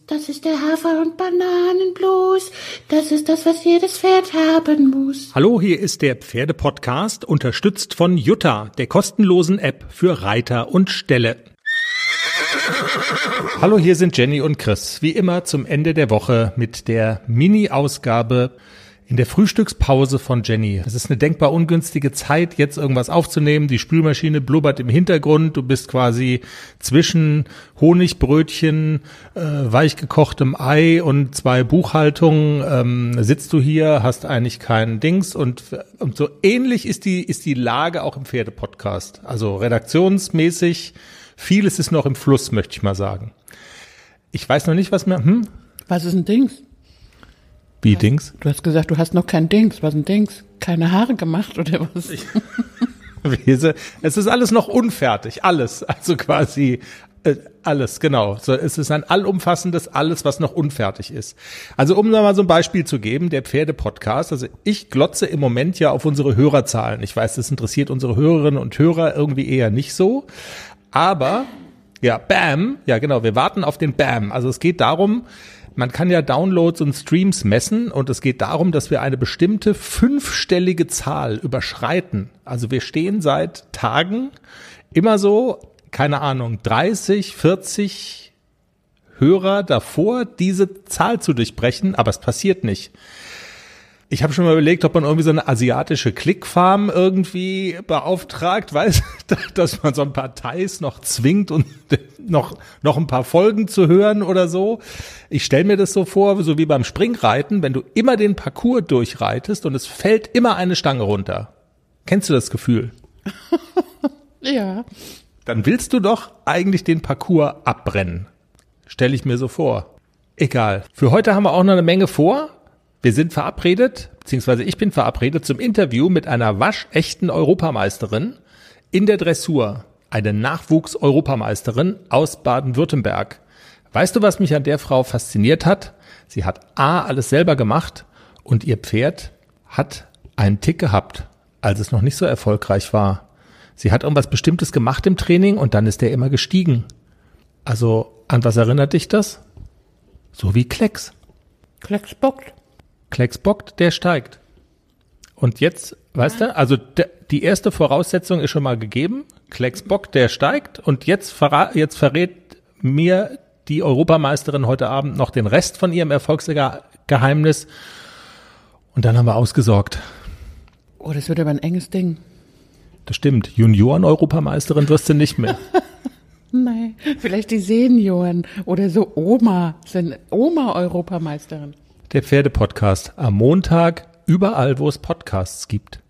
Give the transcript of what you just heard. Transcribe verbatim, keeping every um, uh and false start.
Das ist der Hafer- und Bananenblues. Das ist das, was jedes Pferd haben muss. Hallo, hier ist der Pferde-Podcast, unterstützt von Jutta, der kostenlosen App für Reiter und Ställe. Hallo, hier sind Jenny und Chris, wie immer zum Ende der Woche mit der Mini-Ausgabe in der Frühstückspause von Jenny. Es ist eine denkbar ungünstige Zeit, jetzt irgendwas aufzunehmen. Die Spülmaschine blubbert im Hintergrund. Du bist quasi zwischen Honigbrötchen, äh, weichgekochtem Ei und zwei Buchhaltungen. Ähm, sitzt du hier, hast eigentlich keinen Dings. Und, und so ähnlich ist die, ist die Lage auch im Pferdepodcast. Also redaktionsmäßig, vieles ist noch im Fluss, möchte ich mal sagen. Ich weiß noch nicht, was mir... Hm? Was ist ein Dings? Wie Dings? Du hast gesagt, du hast noch kein Dings. Was ist ein Dings? Keine Haare gemacht oder was? Es ist alles noch unfertig, alles. Also quasi äh, alles, genau. So, es ist ein allumfassendes Alles, was noch unfertig ist. Also um mal so ein Beispiel zu geben, der Pferde-Podcast. Also ich glotze im Moment ja auf unsere Hörerzahlen. Ich weiß, das interessiert unsere Hörerinnen und Hörer irgendwie eher nicht so. Aber, ja, Bam, ja genau, wir warten auf den Bam. Also es geht darum, man kann ja Downloads und Streams messen und es geht darum, dass wir eine bestimmte fünfstellige Zahl überschreiten. Also wir stehen seit Tagen immer so, keine Ahnung, dreißig, vierzig Hörer davor, diese Zahl zu durchbrechen, aber es passiert nicht. Ich habe schon mal überlegt, ob man irgendwie so eine asiatische Clickfarm irgendwie beauftragt, weiß, dass man so ein paar Thais noch zwingt und noch noch ein paar Folgen zu hören oder so. Ich stelle mir das so vor, so wie beim Springreiten, wenn du immer den Parcours durchreitest und es fällt immer eine Stange runter. Kennst du das Gefühl? Ja. Dann willst du doch eigentlich den Parcours abbrennen. Stelle ich mir so vor. Egal. Für heute haben wir auch noch eine Menge vor. Wir sind verabredet, beziehungsweise ich bin verabredet zum Interview mit einer waschechten Europameisterin in der Dressur, eine Nachwuchs-Europameisterin aus Baden-Württemberg. Weißt du, was mich an der Frau fasziniert hat? Sie hat A, alles selber gemacht und ihr Pferd hat einen Tick gehabt, als es noch nicht so erfolgreich war. Sie hat irgendwas Bestimmtes gemacht im Training und dann ist der immer gestiegen. Also, an was erinnert dich das? So wie Klecks. Klecks bockt. Klecks bockt, der steigt. Und jetzt, weißt du, also de, die erste Voraussetzung ist schon mal gegeben. Klecks bockt, der steigt. Und jetzt, verra- jetzt verrät mir die Europameisterin heute Abend noch den Rest von ihrem Erfolgsgeheimnis. Und dann haben wir ausgesorgt. Oh, das wird aber ein enges Ding. Das stimmt. Junioren-Europameisterin wirst du nicht mehr. Nein, vielleicht die Senioren oder so Oma, sind Oma-Europameisterin. Der Pferde-Podcast am Montag, überall, wo es Podcasts gibt.